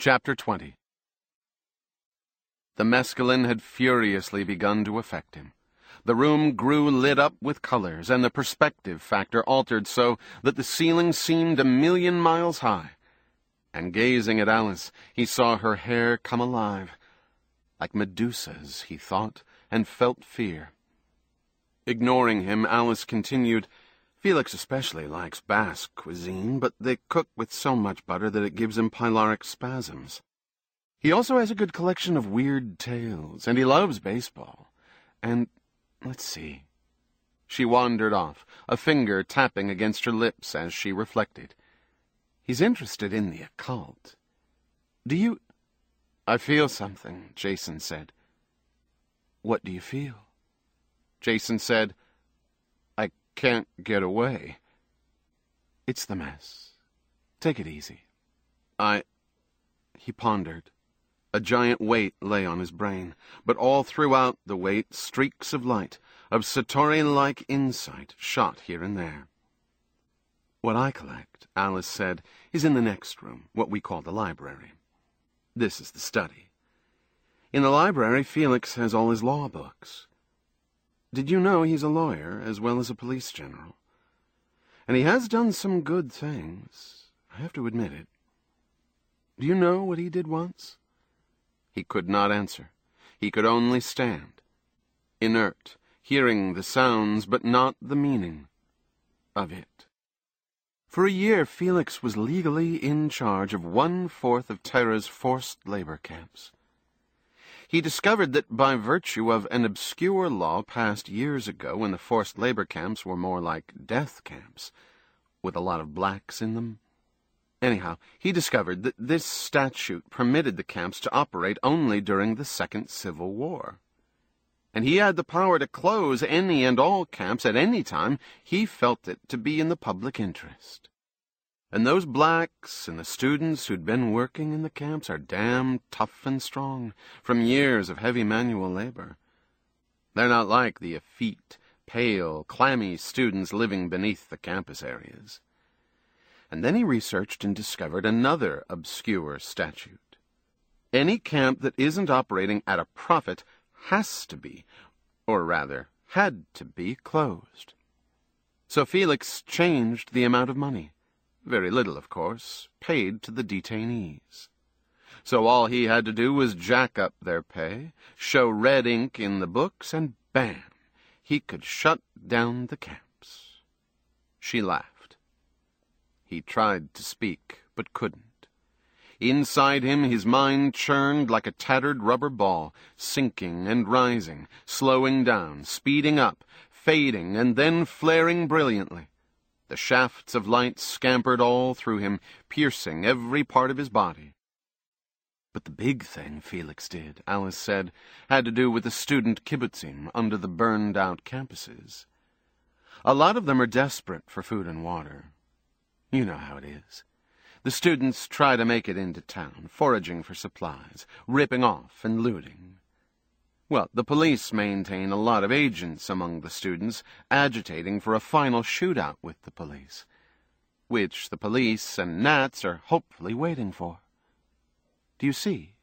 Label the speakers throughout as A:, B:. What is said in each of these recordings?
A: Chapter 20. The mescaline had furiously begun to affect him. The room grew lit up with colors, and the perspective factor altered so that the ceiling seemed 1,000,000 miles high. And gazing at Alice, he saw her hair come alive. Like Medusa's, he thought, and felt fear. Ignoring him, Alice continued, "Felix especially likes Basque cuisine, but they cook with so much butter that it gives him pyloric spasms. He also has a good collection of weird tales, and he loves baseball. And, let's see." She wandered off, a finger tapping against her lips as she reflected. "He's interested in the occult. Do you—" "I feel something," Jason said. "What do you feel?" Jason said, "I can't get away." "It's the mess. Take it easy." He pondered. A giant weight lay on his brain, but all throughout the weight streaks of light, of Satori-like insight, shot here and there. "What I collect," Alice said, "is in the next room, what we call the library. This is the study. In the library, Felix has all his law books. Did you know he's a lawyer as well as a police general? And he has done some good things, I have to admit it. Do you know what he did once?" He could not answer. He could only stand, inert, hearing the sounds but not the meaning of it. For a year, Felix was legally in charge of 1/4 of Terra's forced labor camps. He discovered that by virtue of an obscure law passed years ago when the forced labor camps were more like death camps, with a lot of blacks in them. Anyhow, he discovered that this statute permitted the camps to operate only during the Second Civil War. And he had the power to close any and all camps at any time he felt it to be in the public interest. And those blacks and the students who'd been working in the camps are damn tough and strong, from years of heavy manual labor. They're not like the effete, pale, clammy students living beneath the campus areas. And then he researched and discovered another obscure statute. Any camp that isn't operating at a profit has to be, or rather, had to be, closed. So Felix changed the amount of money, very little, of course, paid to the detainees. So all he had to do was jack up their pay, show red ink in the books, and bam, he could shut down the camps. She laughed. He tried to speak, but couldn't. Inside him, his mind churned like a tattered rubber ball, sinking and rising, slowing down, speeding up, fading, and then flaring brilliantly. The shafts of light scampered all through him, piercing every part of his body. But the big thing Felix did, Alice said, had to do with the student kibbutzim under the burned-out campuses. A lot of them are desperate for food and water. You know how it is. The students try to make it into town, foraging for supplies, ripping off and looting. Well, the police maintain a lot of agents among the students, agitating for a final shootout with the police, which the police and Nats are hopefully waiting for. Do you see?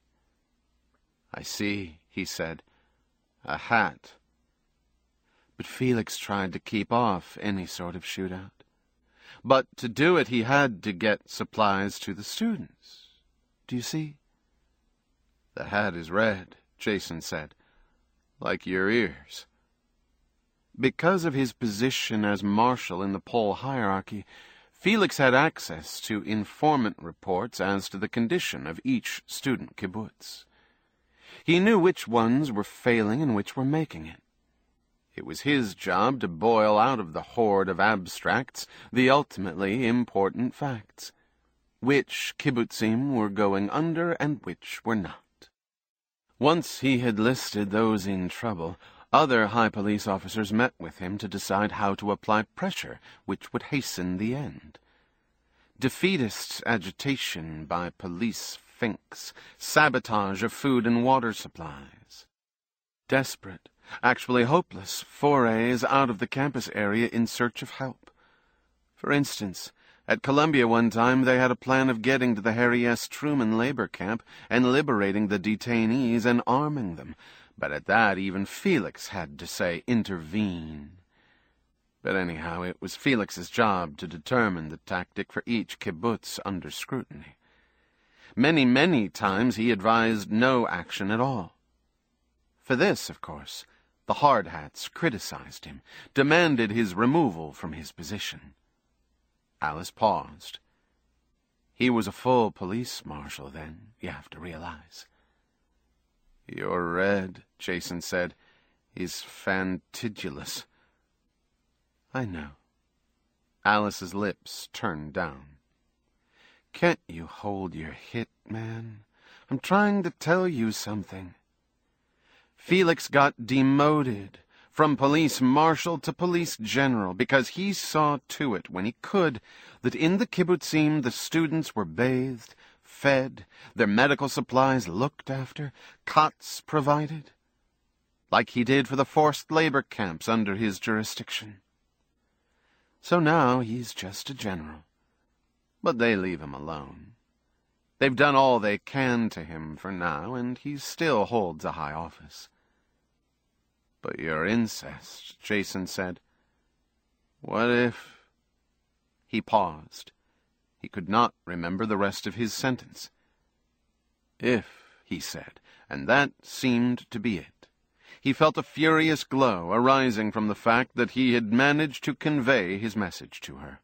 A: "I see," he said. "A hat." But Felix tried to keep off any sort of shootout. But to do it, he had to get supplies to the students. Do you see? "The hat is red," Jason said, "like your ears." Because of his position as marshal in the pole hierarchy, Felix had access to informant reports as to the condition of each student kibbutz. He knew which ones were failing and which were making it. It was his job to boil out of the horde of abstracts the ultimately important facts. Which kibbutzim were going under and which were not. Once he had listed those in trouble, other high police officers met with him to decide how to apply pressure which would hasten the end. Defeatist agitation by police finks, sabotage of food and water supplies. Desperate, actually hopeless, forays out of the campus area in search of help. For instance, At Columbia one time they had a plan of getting to the Harry S. Truman labor camp and liberating the detainees and arming them. But at that even Felix had to say, intervene. But anyhow, it was Felix's job to determine the tactic for each kibbutz under scrutiny. Many, many times he advised no action at all. For this, of course, the hardhats criticized him, demanded his removal from his position. Alice paused. He was a full police marshal then, you have to realize. "You're red," Jason said. "He's fantidulous." "I know." Alice's lips turned down. "Can't you hold your hit, man? I'm trying to tell you something." Felix got demoted from police marshal to police general because he saw to it, when he could, that in the kibbutzim the students were bathed, fed, their medical supplies looked after, cots provided, like he did for the forced labor camps under his jurisdiction. So now he's just a general. But they leave him alone. They've done all they can to him for now, and he still holds a high office. "But you're incest," Jason said. "What if—" He paused. He could not remember the rest of his sentence. "If," he said, and that seemed to be it. He felt a furious glow arising from the fact that he had managed to convey his message to her.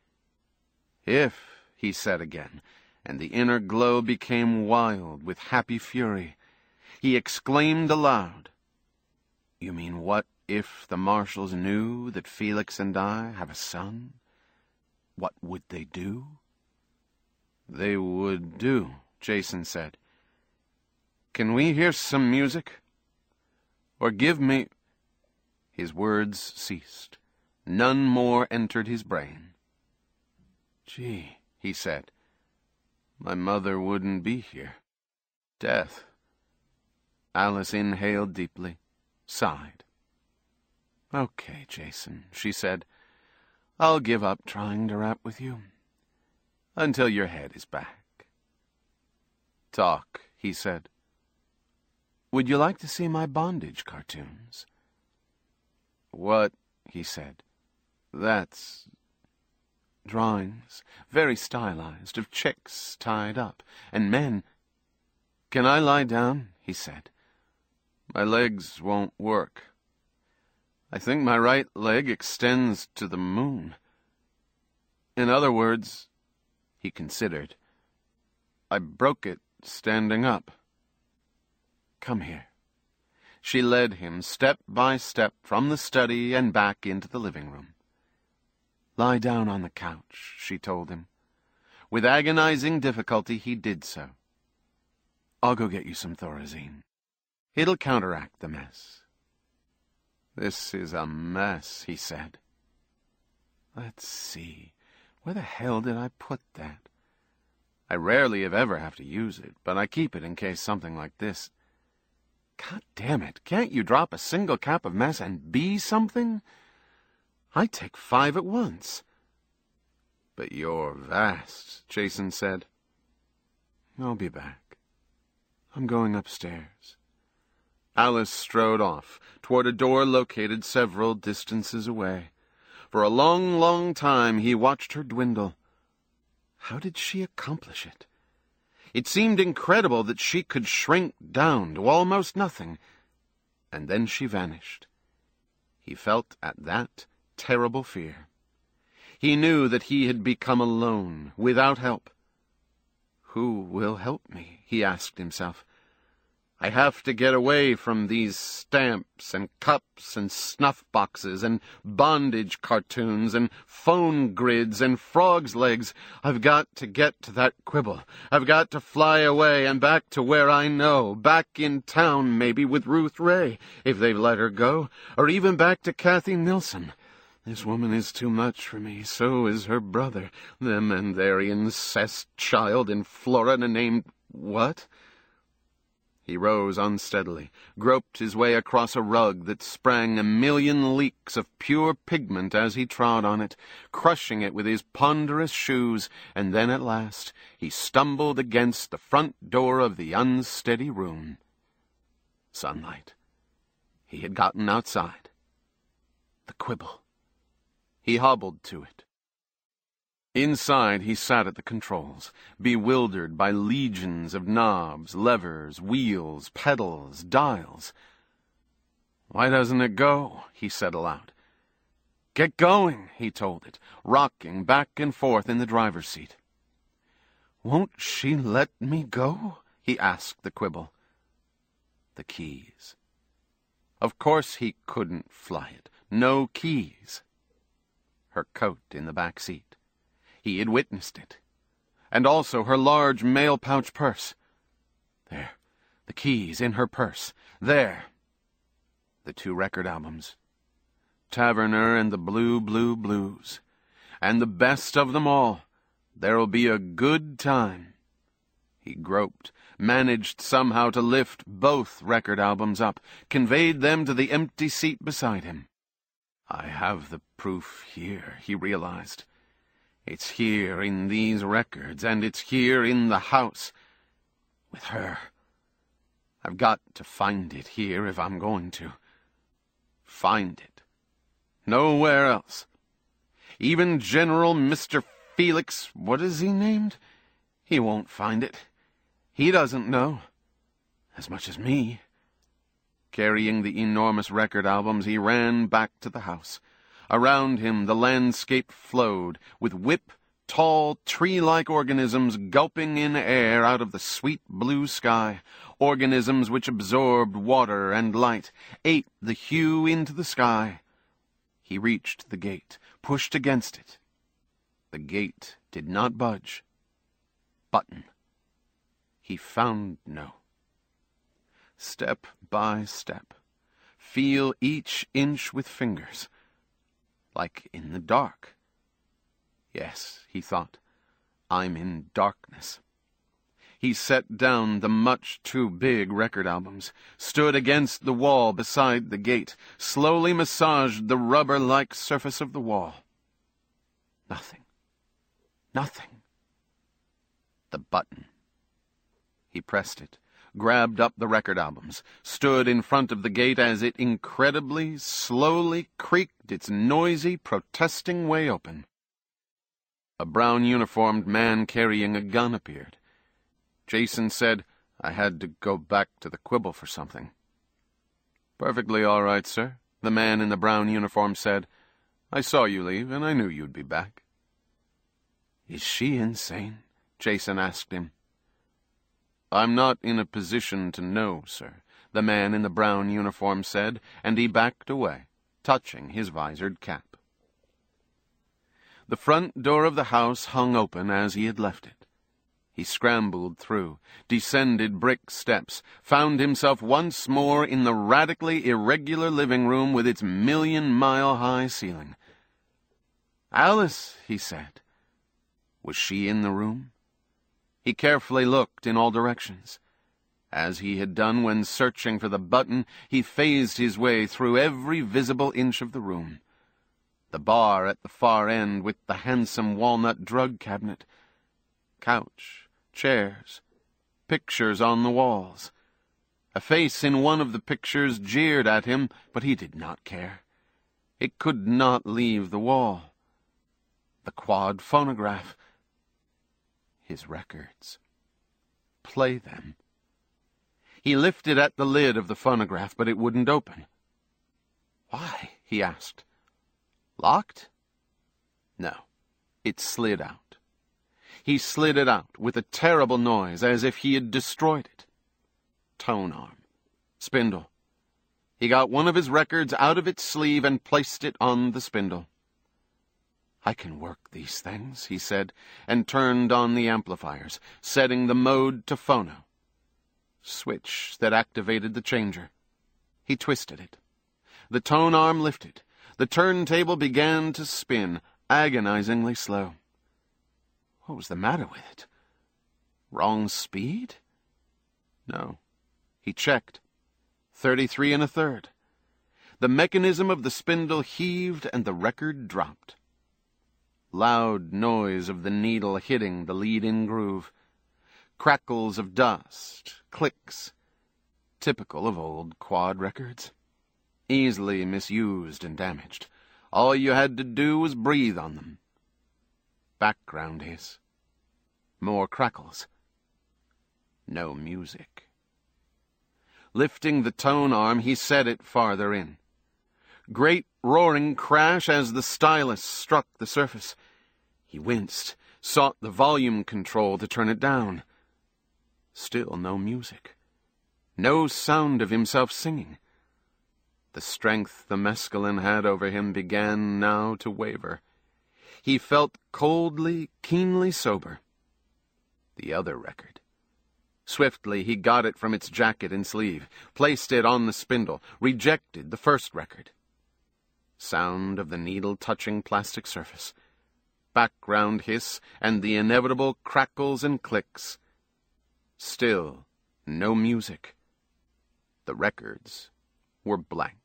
A: "If," he said again, and the inner glow became wild with happy fury. He exclaimed aloud, "You mean what if the marshals knew that Felix and I have a son? What would they do?" "They would do," Jason said. "Can we hear some music? Or give me—" His words ceased. None more entered his brain. "Gee," he said, "my mother wouldn't be here. Death." Alice inhaled deeply, sighed. "Okay, Jason," she said. "I'll give up trying to rap with you. Until your head is back." "Talk," he said. "Would you like to see my bondage cartoons?" "What?" he said. "That's—" "Drawings, very stylized, of chicks tied up, and men." "Can I lie down?" he said. "My legs won't work. I think my right leg extends to the moon. In other words," he considered, "I broke it standing up." "Come here." She led him step by step from the study and back into the living room. "Lie down on the couch," she told him. With agonizing difficulty he did so. "I'll go get you some Thorazine. It'll counteract the mess." "This is a mess," he said. "Let's see. Where the hell did I put that? I rarely if ever have to use it, but I keep it in case something like this. God damn it, can't you drop a single cap of mess and be something? I take 5 at once." "But you're vast," Jason said. "I'll be back. I'm going upstairs." Alice strode off, toward a door located several distances away. For a long, long time he watched her dwindle. How did she accomplish it? It seemed incredible that she could shrink down to almost nothing, and then she vanished. He felt at that terrible fear. He knew that he had become alone, without help. "Who will help me?" he asked himself. "I have to get away from these stamps and cups and snuff boxes and bondage cartoons and phone grids and frog's legs. I've got to get to that quibble. I've got to fly away and back to where I know, back in town maybe with Ruth Ray, if they've let her go, or even back to Kathy Nilsson. This woman is too much for me, so is her brother, them and their incest child in Florida named what?" He rose unsteadily, groped his way across a rug that sprang a million leaks of pure pigment as he trod on it, crushing it with his ponderous shoes, and then at last he stumbled against the front door of the unsteady room. Sunlight. He had gotten outside. The quibble. He hobbled to it. Inside, he sat at the controls, bewildered by legions of knobs, levers, wheels, pedals, dials. "Why doesn't it go?" he said aloud. "Get going," he told it, rocking back and forth in the driver's seat. "Won't she let me go?" he asked the quibble. The keys. Of course he couldn't fly it. No keys. Her coat in the back seat. He had witnessed it. And also her large mail pouch purse. There, the keys in her purse. There. The 2 record albums. Taverner and the Blue, Blue Blues. And the best of them all, There'll Be a Good Time. He groped, managed somehow to lift both record albums up, conveyed them to the empty seat beside him. I have the proof here, he realized. It's here in these records, and it's here in the house. With her. I've got to find it here if I'm going to. Find it. Nowhere else. Even General Mr. Felix, what is he named? He won't find it. He doesn't know. As much as me. Carrying the enormous record albums, he ran back to the house. Around him the landscape flowed, with tall, tree-like organisms gulping in air out of the sweet blue sky, organisms which absorbed water and light, ate the hue into the sky. He reached the gate, pushed against it. The gate did not budge. Button. He found no. Step by step. Feel each inch with fingers. Like in the dark. Yes, he thought, I'm in darkness. He set down the much too big record albums, stood against the wall beside the gate, slowly massaged the rubber-like surface of the wall. Nothing. Nothing. The button. He pressed it, grabbed up the record albums, stood in front of the gate as it incredibly, slowly creaked its noisy, protesting way open. A brown-uniformed man carrying a gun appeared. Jason said, I had to go back to the quibble for something. Perfectly all right, sir, the man in the brown uniform said. I saw you leave, and I knew you'd be back. Is she insane? Jason asked him. I'm not in a position to know, sir, the man in the brown uniform said, and he backed away, touching his visored cap. The front door of the house hung open as he had left it. He scrambled through, descended brick steps, found himself once more in the radically irregular living room with its million-mile-high ceiling. Alice, he said. Was she in the room? He carefully looked in all directions. As he had done when searching for the button, he phased his way through every visible inch of the room. The bar at the far end with the handsome walnut drug cabinet. Couch, chairs, pictures on the walls. A face in one of the pictures jeered at him, but he did not care. It could not leave the wall. The quad phonograph. His records. Play them. He lifted at the lid of the phonograph, but it wouldn't open. Why? He asked. Locked? No. It slid out. He slid it out with a terrible noise as if he had destroyed it. Tone arm. Spindle. He got one of his records out of its sleeve and placed it on the spindle. I can work these things, he said, and turned on the amplifiers, setting the mode to phono. Switch that activated the changer. He twisted it. The tone arm lifted. The turntable began to spin, agonizingly slow. What was the matter with it? Wrong speed? No. He checked. 33 1/3. The mechanism of the spindle heaved and the record dropped. Loud noise of the needle hitting the lead-in groove. Crackles of dust, clicks, typical of old quad records. Easily misused and damaged. All you had to do was breathe on them. Background hiss. More crackles. No music. Lifting the tone arm, he set it farther in. Great roaring crash as the stylus struck the surface. He winced, sought the volume control to turn it down. Still no music. No sound of himself singing. The strength the mescaline had over him began now to waver. He felt coldly, keenly sober. The other record. Swiftly he got it from its jacket and sleeve, placed it on the spindle, rejected the first record. Sound of the needle touching plastic surface. Background hiss and the inevitable crackles and clicks. Still no music. The records were blank.